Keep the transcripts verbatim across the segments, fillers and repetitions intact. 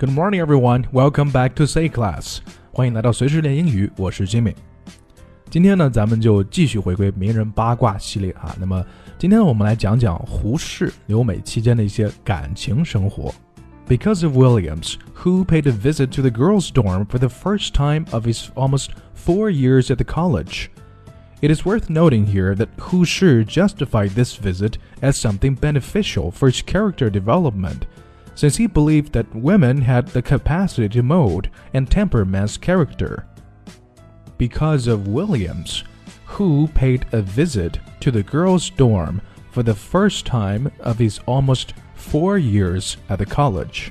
Good morning, everyone. Welcome back to Say Class. 欢迎来到随时练英语，我是 Jimmy。今天呢，咱们就继续回归名人八卦系列啊。那么今天呢，我们来讲讲胡适留美期间的一些感情生活。Because of Williams, who paid a visit to the girls' dorm for the first time of his almost four years at the college. It is worth noting here that Hu Shi justified this visit as something beneficial for his character development, since he believed that women had the capacity to mold and temper man's character. Because of Williams, Hu paid a visit to the girls' dorm for the first time of his almost four years at the college.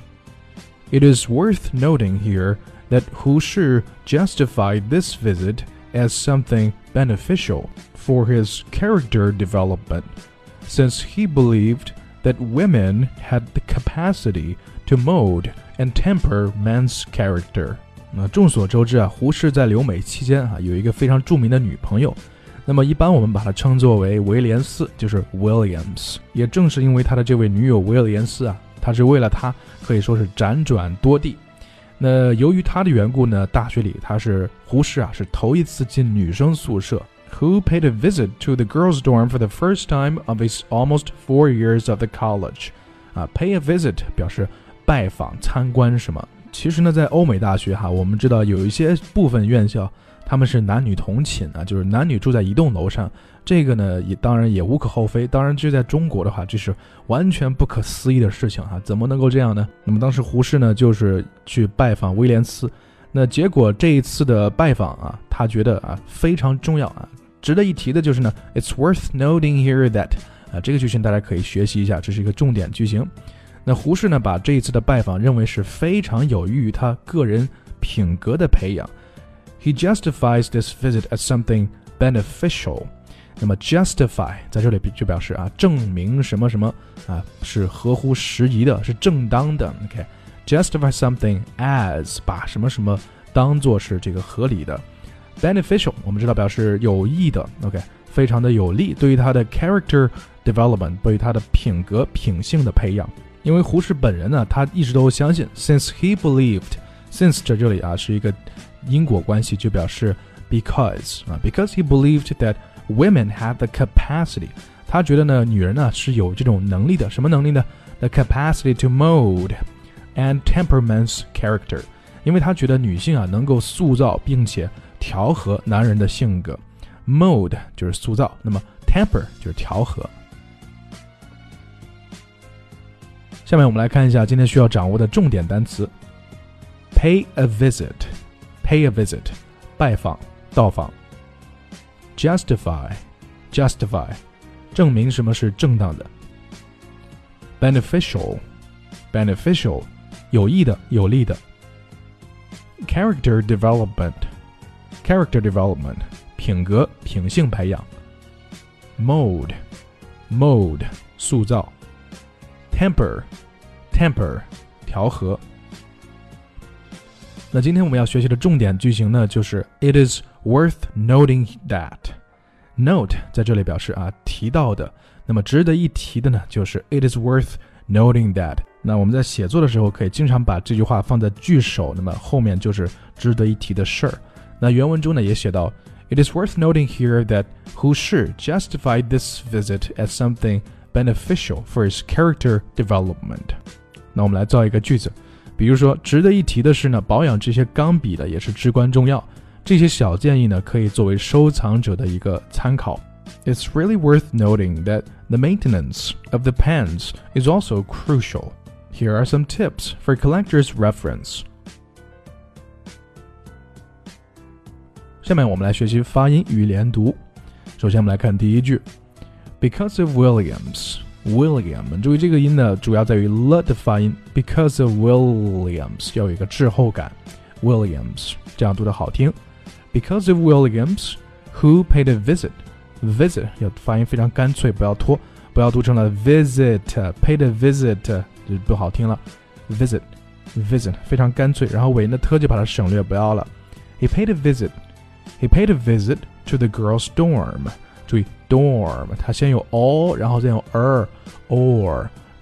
It is worth noting here that Hu Shi justified this visit as something beneficial for his character development, since he believed that women had the capacity to mold and temper man's character. 那众所周知啊，胡适在留美期间啊有一个非常著名的女朋友，那么一般我们把它称作为威廉斯，就是 Williams。也正是因为他的这位女友威廉斯啊，他是为了她可以说是辗转多地。那由于他的缘故呢，大学里他是胡适啊是头一次进女生宿舍。Who paid a visit to the girls' dorm for the first time of his almost four years of the college. 啊 ，pay a visit 表示拜访、参观什么。其实呢，在欧美大学哈，我们知道有一些部分院校他们是男女同寝啊，就是男女住在一栋楼上。这个呢，也当然也无可厚非。当然，这在中国的话，这是完全不可思议的事情啊！怎么能够这样呢？那么当时胡适呢，就是去拜访威廉斯。那结果这一次的拜访啊，他觉得啊非常重要啊。值得一提的就是呢 ，It's worth noting here that 啊，这个句型大家可以学习一下，这是一个重点句型。那胡适呢，把这一次的拜访认为是非常有益于他个人品格的培养。He justifies this visit as something beneficial. 那么 justify 在这里就表示啊证明什么什么啊是合乎时宜的，是正当的。OK， justify something as 把什么什么当作是这个合理的。Beneficial 我们知道表示有益的 ，OK， 非常的有利，对于他的 character development， 对于他的品格品性的培养。因为胡适本人呢，他一直都相信 ，since he believed，since 在这里啊是一个因果关系，就表示 because 啊 ，because he believed that women had the capacity， 他觉得呢女人呢是有这种能力的，什么能力呢 ？The capacity to mold and temper man's character， 因为他觉得女性啊能够塑造并且调和男人的性格 ，mold 就是塑造，那么 temper 就是调和。下面我们来看一下今天需要掌握的重点单词 ：pay a visit，pay a visit， 拜访、到访 ；justify，justify， 证明什么是正当的 ；beneficial，beneficial， 有益的、有利的 ；character development。Character development 品格品性培养 Mold Mold 塑造 Temper Temper 调和。那今天我们要学习的重点句型呢，就是 It is worth noting that Note 在这里表示啊提到的，那么值得一提的呢，就是 It is worth noting that。那我们在写作的时候可以经常把这句话放在句首，那么后面就是值得一提的事儿。那原文中呢也写到 It is worth noting here that Hu Shi justified this visit as something beneficial for his character development. 那我们来造一个句子，比如说值得一提的是呢，保养这些钢笔的也是至关重要。这些小建议呢可以作为收藏者的一个参考。It's really worth noting that the maintenance of the pens is also crucial. Here are some tips for collector's reference.下面我们来学习发音与连读。首先我们来看第一句 Because of Williams William 注意这个音呢主要在于 了 的发音 Because of Williams 要有一个滞后感 Williams 这样读的好听 Because of Williams Who paid a visit Visit 要发音非常干脆，不要拖，不要读成了 visit paid a visit 就不好听了 Visit Visit 非常干脆，然后尾音的特就把它省略不要了 He paid a visit He paid a visit to the girls' dorm. 注意 dorm 它先有 o 然后再有 er or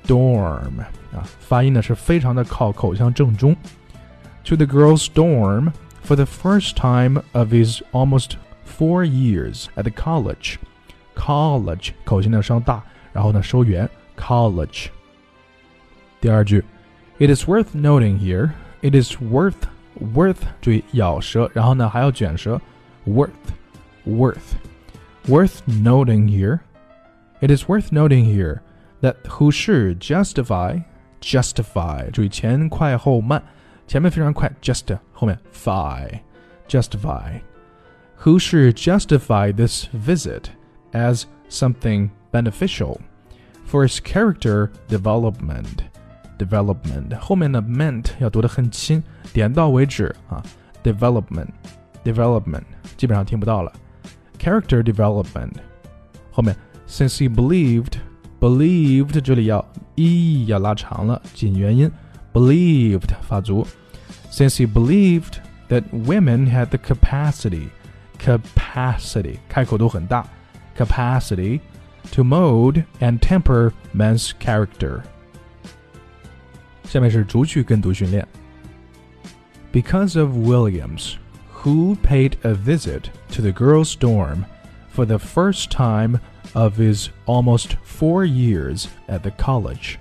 dorm 啊，发音呢是非常的靠口腔正中。To the girls' dorm for the first time of his almost four years at the college. College 口型呢上大，然后呢收圆 college。第二句 It is worth noting here. It is worth worth 注意咬舌，然后呢还要卷舌 worth worth worth noting here. It is worth noting here that 胡适 justify justify 注意前快后慢，前面非常快 just 后面 fi justify 胡适 justify this visit as something beneficial for his character development development 后面的 ment 要读得很轻，点到为止啊 development development 基本上听不到了 character development 后面 since he believed believed 这里要 e 要拉长了，紧元音 believed 发足 since he believed that women had the capacity capacity 开口都很大 capacity to mold and temper men's character。 下面是逐句跟读训练。 Because of Williams, who paid a visit to the girls' dorm for the first time of his almost four years at the college.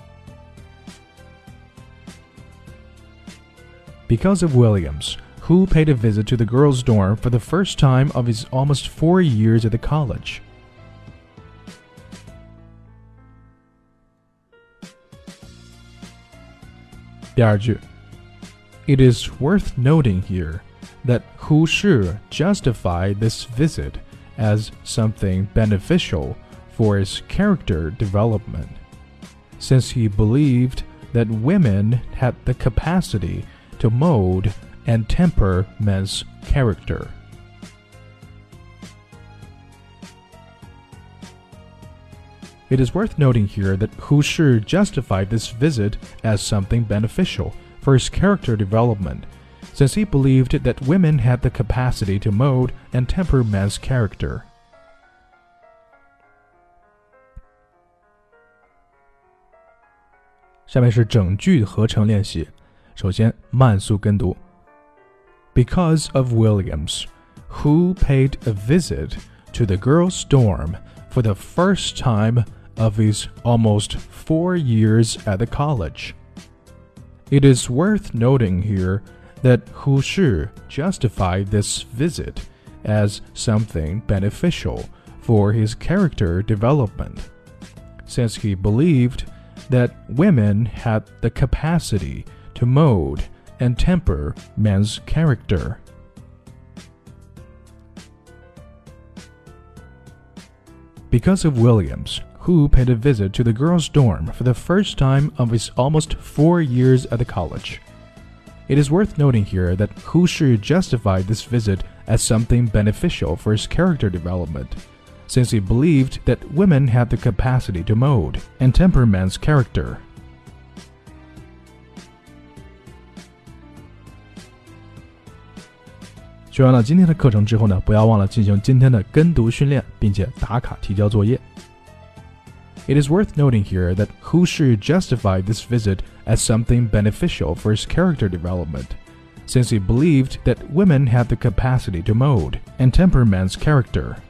Because of Williams, who paid a visit to the girls' dorm for the first time of his almost four years at the college. It is worth noting here that Hu Shi justified this visit as something beneficial for his character development, since he believed that women had the capacity to mold and temper men's character. It is worth noting here that Hu Shi justified this visit as something beneficial for his character development, since he believed that women had the capacity to mold and temper men's character. 下面是整句合成练习。首先慢速跟读。Because of Williams, who paid a visit to the girls' dorm for the first time of his almost four years at the college. It is worth noting here that Hu Shi justified this visit as something beneficial for his character development, since he believed that women had the capacity to mold and temper men's character. Because of Williams, who paid a visit to the girls' dorm for the first time of his almost four years at the college. It is worth noting here that Hu Shi justified this visit as something beneficial for his character development, since he believed that women had the capacity to mold and temper men's character. 学完了今天的课程之后呢，不要忘了进行今天的跟读训练，并且打卡提交作业。It is worth noting here that Hu Shi justified this visit as something beneficial for his character development, since he believed that women had the capacity to mold and temper men's character.